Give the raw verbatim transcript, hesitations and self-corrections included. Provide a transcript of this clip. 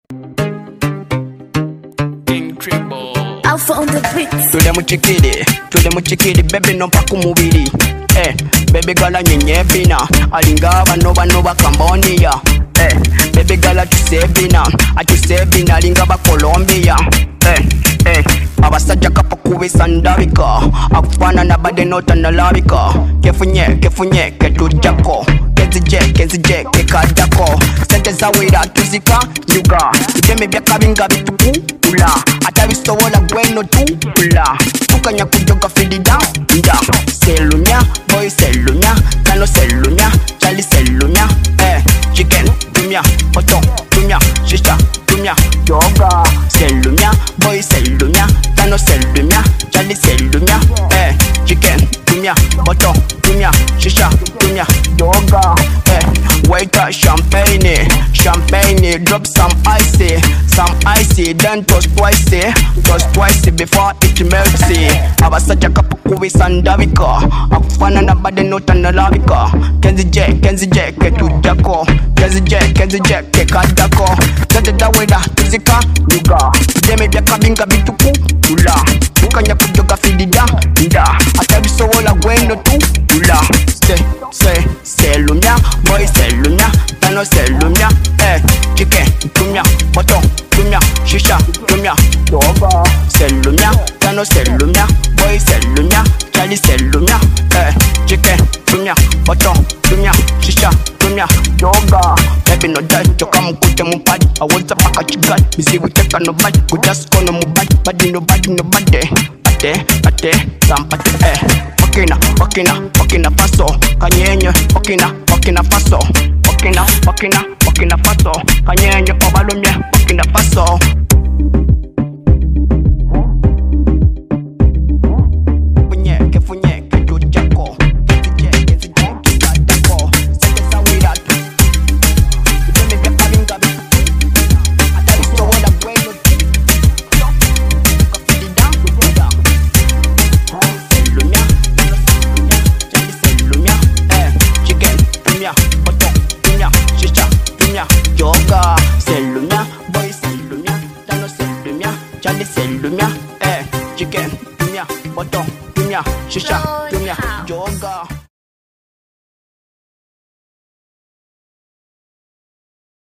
Alpha on the beat. Tule muchikidi, tule muchikidi, baby no paku mubiri. Eh, baby gala nyenye bina, alinga bano bano bakambonia. Eh, baby gala tusebina, atusebina alinga ba Colombia. Eh, eh, abasajja kapakubisa ndabika, akufana na bade nota nalabika. Kefunye, kefunye, ketujako. Kenzije, kenzije, kekadako. Sente zawira tuzika, nyuga. Ideme byakabinga bitukula. Atabisobola gweno tukula. Tukanya kujoga fidida, nda. Selunya, boy selunya. Kano selunya, chali selunya. Eh, chicken, tumya, poto, tumya, shisha, tumya, yoga. Selunya, boy selunya. Kano selunya, chali selunya. Eh, chicken, tumya, poto, tumya, shisha, tumya, yoga. Eh, wait a champagne, champagne, drop some icy, some icy, then toast twice, toast twice before it melts. Abasaja kapakubisa ndabika, akufana na bade nota nalabika. Kenzije, kenzije, ketujako. Kenzije, kenzije, kekadako. Tete daweda, tuzika, nyuga. Deme byakabinga bitukula. Ukanya kujoga fidida, nda. Atabisobola gweno tukula. Stay, say, selunya, boy selunya, tano selunya. Eh, chicken, tumya, poto, tumya, shisha, tumya, yoga. Selunya, tano selunya, boy selunya, chali selunya. Eh, chicken, tumya, poto, tumya, shisha, tumya, yoga. Baby no die, choka mukute mupadi. Awoza paka chigali, mizibu teka no badi. Kujasko no mubadi, badi no badi no badi. Ate, ate, sampate, eh. Wakina, wakina, wakina faso. Kanyenye, wakina, wakina faso. Wakina, wakina, wakina faso. Kanyenye, obalumye, wakina faso. Funye, kefunye, ketujako. Kenzije, kenzije, kekadako. Sente zawira tu. Ideme byakabinga bitu. Atabisobola gweno tu. Kafidida, kufida. Selunya, chali selunya. Eh, chicken, tumya, poto, tumya, shisha, tumya, yoga. Selunya, boy selunya, tano selunya, chali selunya. Eh, chicken, tumya, poto, tumya, shisha, tumya, yoga.